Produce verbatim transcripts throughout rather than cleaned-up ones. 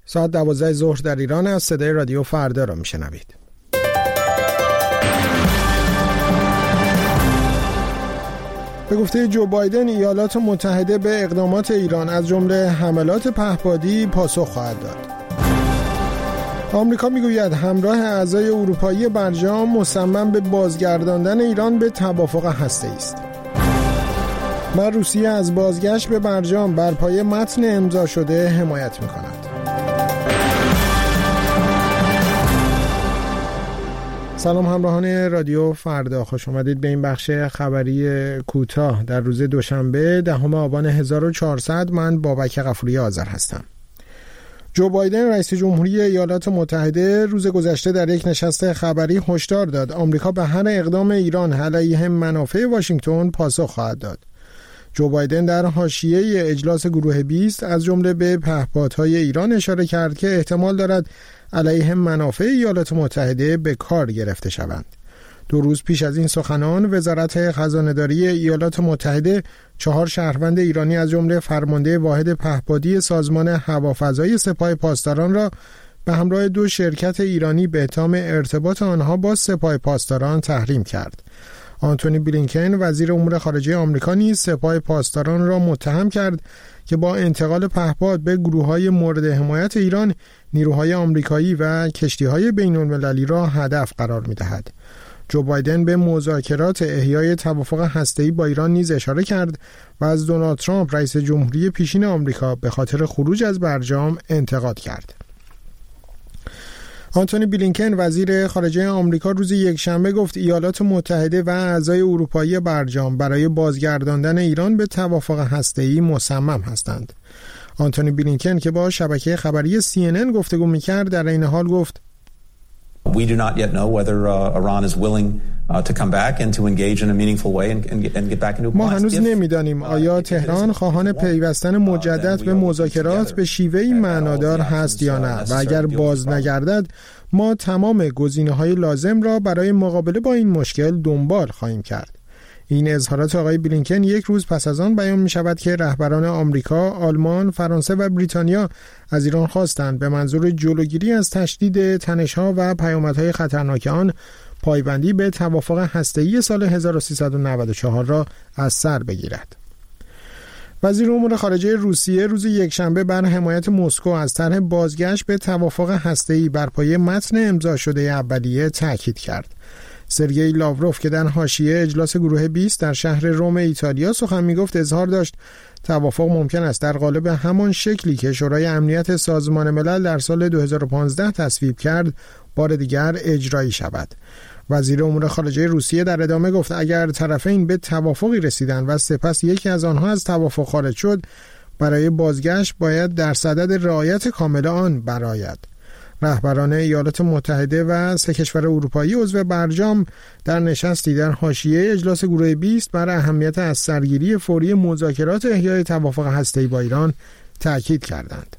ساعت دوازده ظهر در ایران از صدای رادیو فردا را میشنوید. به گفته جو بایدن، ایالات متحده به اقدامات ایران از جمله حملات پهپادی پاسخ خواهد داد. آمریکا میگوید همراه اعضای اروپایی برجام مصمم به بازگرداندن ایران به توافق هسته‌ای است. و روسیه از بازگشت به برجام بر پایه متن امضا شده حمایت می‌کند. سلام همراهان رادیو فردا، خوش آمدید به این بخش خبری کوتاه در روز دوشنبه دهم آبان هزار و چهارصد. من بابک غفوری آذر هستم. جو بایدن رئیس جمهوری ایالات متحده روز گذشته در یک نشست خبری هشدار داد آمریکا به هر اقدام ایران علیه منافع واشنگتن پاسخ خواهد داد. جو بایدن در حاشیه اجلاس گروه بیست از جمله به پهپادهای ایران اشاره کرد که احتمال دارد علیه منافع ایالات متحده به کار گرفته شوند. دو روز پیش از این سخنان، وزارت خزانه‌داری ایالات متحده چهار شهروند ایرانی از جمله فرمانده واحد پهپادی سازمان هوافضای سپاه پاسداران را به همراه دو شرکت ایرانی به اتهام ارتباط آنها با سپاه پاسداران تحریم کرد. آنتونی بلینکن وزیر امور خارجه آمریکا نیز سپاه پاسداران را متهم کرد که با انتقال پهپاد به گروه‌های مورد حمایت ایران نیروهای آمریکایی و کشتی‌های بین‌المللی را هدف قرار می‌دهد. جو بایدن به مذاکرات احیای توافق هسته‌ای با ایران نیز اشاره کرد و از دونالد ترامپ رئیس جمهوری پیشین آمریکا به خاطر خروج از برجام انتقاد کرد. آنتونی بلینکن وزیر خارجه آمریکا روز یکشنبه گفت ایالات متحده و اعضای اروپایی برجام برای بازگرداندن ایران به توافق هسته‌ای مصمم هستند. آنتونی بلینکن که با شبکه خبری سی ان ان گفتگو می‌کرد در این حال گفت We do not yet know whether uh, Iran is willing uh, to come back and to engage in a meaningful way and, and, and get back into a ما هنوز نمیدانیم آیا تهران خواهان پیوستن مجدد به مذاکرات به شیوهی معنادار هست یا نه، و اگر باز نگردد ما تمام گزینه‌های لازم را برای مقابله با این مشکل دنبال خواهیم کرد. این اظهارات آقای بلینکن یک روز پس از آن بیان می شود که رهبران آمریکا، آلمان، فرانسه و بریتانیا از ایران خواستند به منظور جلوگیری از تشدید تنش‌ها و پیامدهای خطرناک آن پایبندی به توافق هسته‌ای سال هزار و سیصد و نود و چهار را از سر بگیرد. وزیر امور خارجه روسیه روز یکشنبه بر حمایت مسکو از طرح بازگشت به توافق هسته‌ای بر پایه متن امضا شده اولیه تاکید کرد. سرگئی لاوروف که در حاشیه اجلاس گروه بیست در شهر روم ایتالیا سخن میگفت اظهار داشت توافق ممکن است در قالب همان شکلی که شورای امنیت سازمان ملل در سال دو هزار و پانزده تصویب کرد بار دیگر اجرایی شود. وزیر امور خارجه روسیه در ادامه گفت اگر طرفین به توافقی رسیدند و سپس یکی از آنها از توافق خارج شد، برای بازگشت باید در صدد رعایت کامل آن برآید. رهبران ایالات متحده و سه کشور اروپایی عضو برجام در نشستی در حاشیه اجلاس گروه بیست بر اهمیت از سرگیری فوری مذاکرات احیای توافق هسته‌ای با ایران تاکید کردند.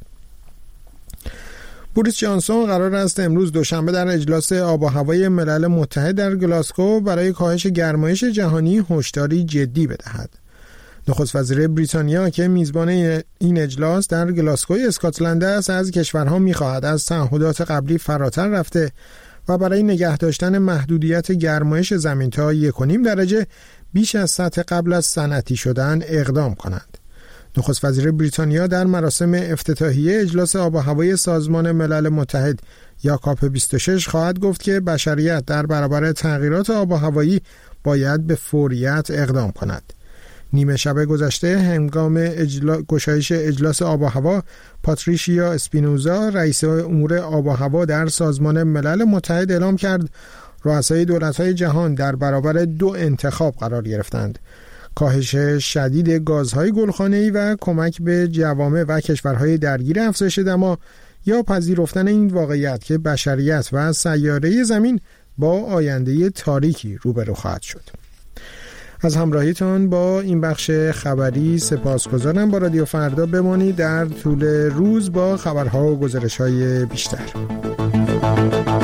بوریس جانسون قرار است امروز دوشنبه در اجلاس آب و هوای ملل متحد در گلاسگو برای کاهش گرمایش جهانی هشداری جدی بدهد. نخست وزیر بریتانیا که میزبان این اجلاس در گلاسگو اسکاتلند است از کشورها می‌خواهد از تعهدات قبلی فراتر رفته و برای نگه داشتن محدودیت گرمایش زمین تا یک و نیم درجه بیش از سطح قبل از صنعتی شدن اقدام کنند. نخست وزیر بریتانیا در مراسم افتتاحیه اجلاس آب و هوای سازمان ملل متحد یا کاپ بیست و شش خواهد گفت که بشریت در برابر تغییرات آب و هوایی باید به فوریت اقدام کند. نیمه شب گذشته هنگام اجلا... گشایش اجلاس آب و هوا، پاتریشیا اسپینوزا رئیس امور آب و هوا در سازمان ملل متحد اعلام کرد رؤسای دولت‌های جهان در برابر دو انتخاب قرار گرفتند: کاهش شدید گازهای گلخانه‌ای و کمک به جوامع و کشورهای درگیر افزایش دما، یا پذیرفتن این واقعیت که بشریت و سیاره زمین با آینده تاریکی روبرو خواهد شد. از همراهیتان با این بخش خبری سپاسگزارم. با رادیو فردا بمانید در طول روز با خبرها و گزارش‌های بیشتر.